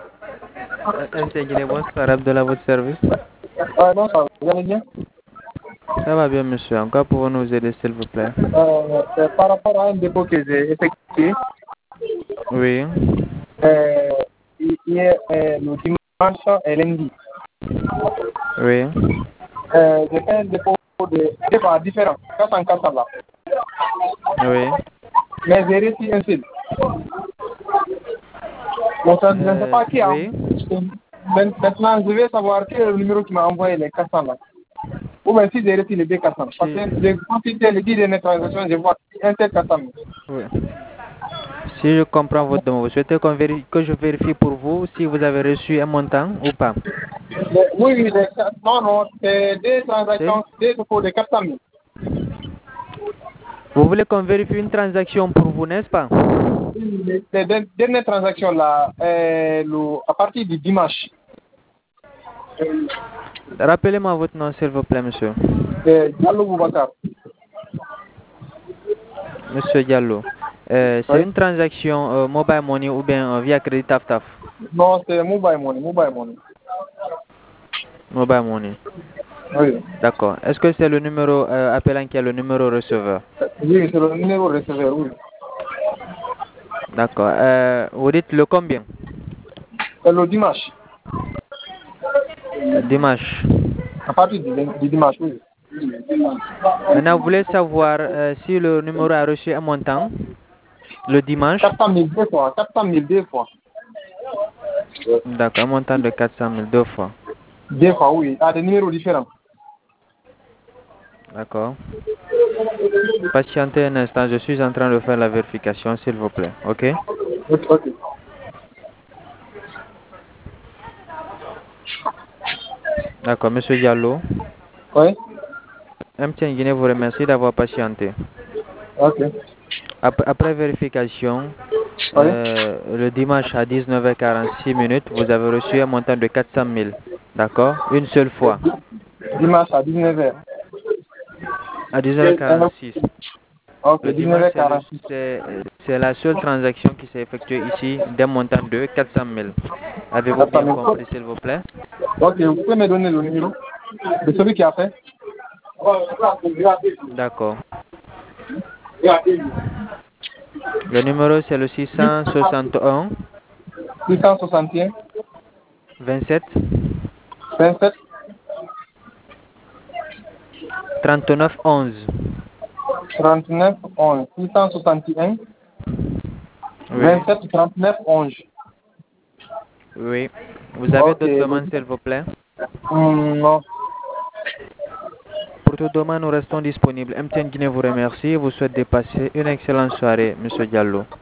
MC Guinée, bonsoir, Abdallah, votre service. Non, ça va, vous allez bien? Ça va bien, monsieur. En quoi pouvons-nous vous aider, s'il vous plaît? C'est par rapport à un dépôt que j'ai effectué Oui. hier, le dimanche et lundi. Oui. J'ai fait un dépôt de dépôt différent, 400 là. Oui. Mais j'ai reçu un seul. Donc, je ne sais pas qui a. Oui. Maintenant, je vais savoir quel est le numéro qui m'a envoyé les 400 là. Ou bien si j'ai reçu les deux 400. Parce Si, que j'ai consulté le guide de mes transactions, je vois un seul 400. oui. Si je comprends votre demande, vous souhaitez que je vérifie pour vous si vous avez reçu un montant ou pas? Oui, oui, non, non, c'est deux C'est- transactions, deux dépôts de 400 000. Vous voulez qu'on vérifie une transaction pour vous, n'est-ce pas? Les dernières transactions là, à partir du dimanche, Rappelez-moi votre nom, s'il vous plaît, monsieur. Diallo Boubacar. Monsieur Diallo. C'est Oui. une transaction mobile money ou bien via crédit TAF-TAF? Non, c'est mobile money, mobile money. Mobile money. Oui. D'accord. Est-ce que c'est le numéro appelant qui est le numéro receveur? Oui, c'est le numéro receveur, oui. D'accord. Vous dites le combien? C'est le dimanche, Dimanche. à partir du dimanche, oui. Maintenant, vous voulez savoir si le numéro a reçu un montant le dimanche? 400 000 deux fois, 400 000 deux fois. D'accord. Un montant de 400 000 deux fois. Deux fois, oui, à des numéros différents. D'accord. Patientez un instant. Je suis en train de faire la vérification, s'il vous plaît. OK? Ok, ok. D'accord. Monsieur Diallo. Oui, MTN Guinée vous remercie d'avoir patienté. ok. Après vérification, Oui. le dimanche à 19h46, vous avez reçu un montant de 400 000. D'accord? Une seule fois. Dimanche à 19h. À 19h46. Ok, Le dimanche, 19h46. c'est la seule transaction qui s'est effectuée ici d'un montant de 400 000. Avez-vous 400 bien 000. compris, s'il vous plaît? Ok, vous pouvez me donner le numéro de celui qui a fait? D'accord. Le numéro, c'est le 661 661 27 27 39 11. 39 11. 661 Oui. 27 39 11. Oui. Vous avez Ok. d'autres demandes, s'il vous plaît? Non. Pour toute demande, nous restons disponibles. MTN Guinée vous remercie et vous souhaite de passer une excellente soirée, Monsieur Diallo.